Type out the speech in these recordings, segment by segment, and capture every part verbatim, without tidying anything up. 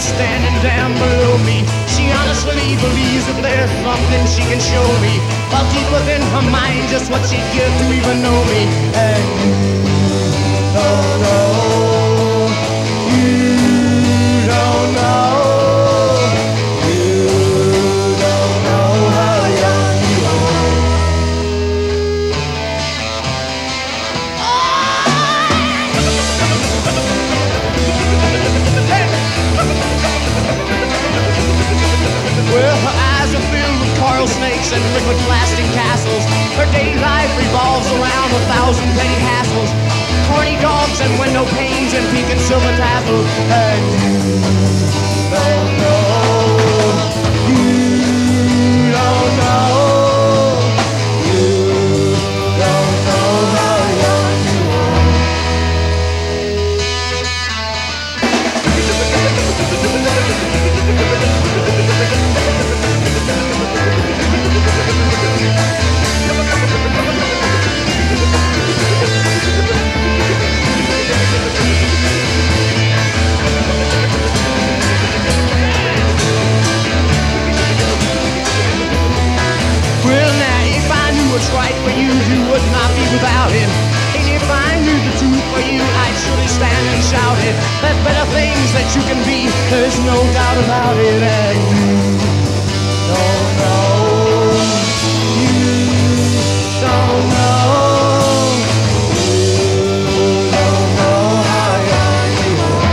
is standing down below me. She honestly believes that there's something she can show me, while deep within her mind just what she'd give to even know me. And you don't know, you don't know, you don't know how young you are. Well, her eyes are filled with coral snakes and liquid plastic castles. Her daily life revolves around a thousand petty hassles, corny dogs and window panes and pink and silver tassels. And you don't know, you don't know, you don't know how young you are. Well, now, if I knew what's right for you, you would not be without it. And if I knew the truth for you, I'd surely stand and shout it. There's better things that you can be, there's no doubt about it. And you don't know, you don't know, you don't know how young you are.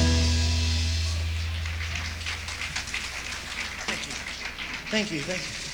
Thank you, thank you.